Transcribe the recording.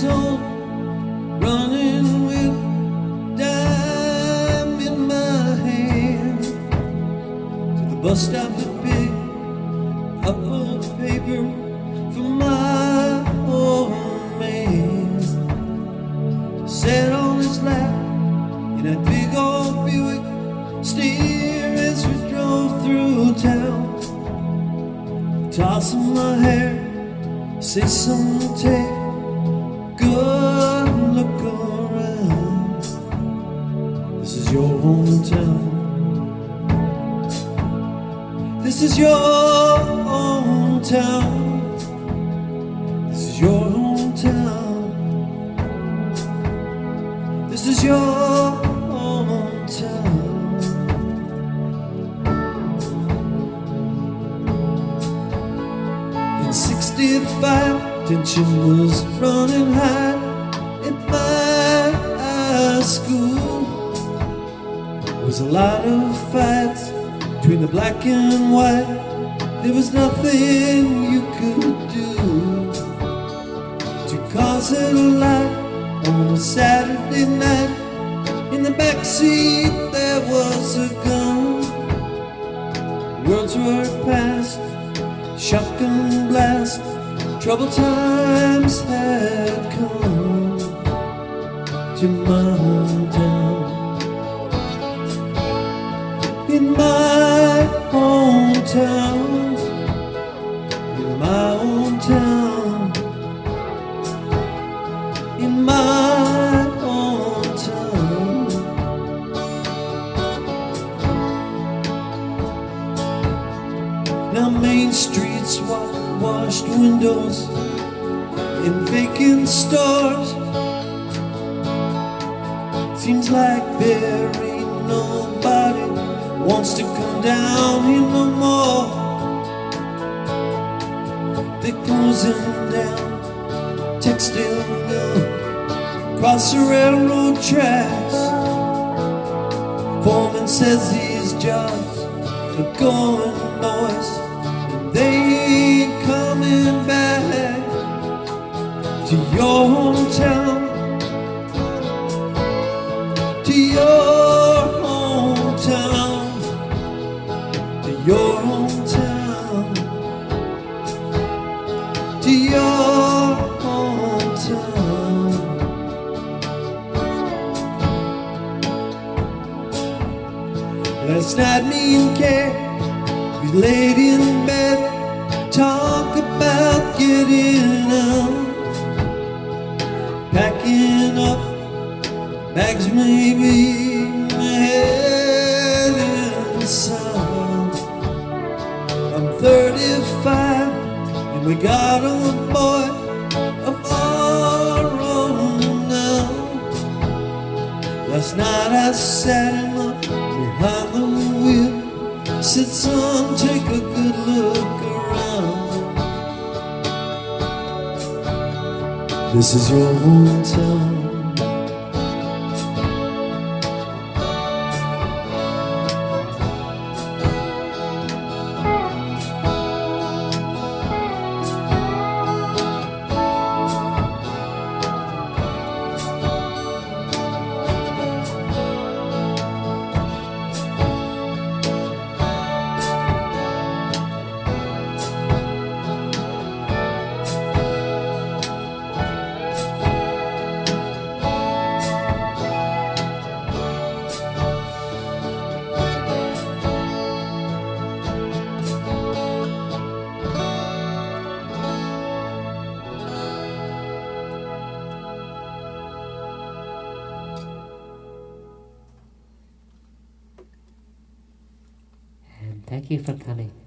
years old, running with dime in my hand to the bus stop to pick up a paper for my old man. Sat on his lap in that big old Buick, steer as we drove through town. Tossing my hair, say something, take good look around. This is your hometown. This is your hometown. This is your hometown. This is your hometown. In 65, tension was running high in my high school. There was a lot of fights between the black and white. There was nothing you could do to cause a light on a Saturday night. In the backseat there was a gun. Words were passed, shotgun blast. Troubled times had come to my hometown. In my hometown, in my hometown, in my hometown. Now Main Street's washed windows in vacant stores. Seems like there ain't nobody wants to come down here no more. They're closing down textile mill across the railroad tracks. Foreman says these jobs are going, boys, and they ain't coming back to your hometown, to your hometown, to your hometown, to your hometown. Last night me and Kay, we laid in bed, talk about getting out, packing up bags, maybe heading south. I'm 35 and we got a boy of our own now. Last night I sat him up behind the wheel, said, son, take a good look around. This is your hometown. And thank you for coming.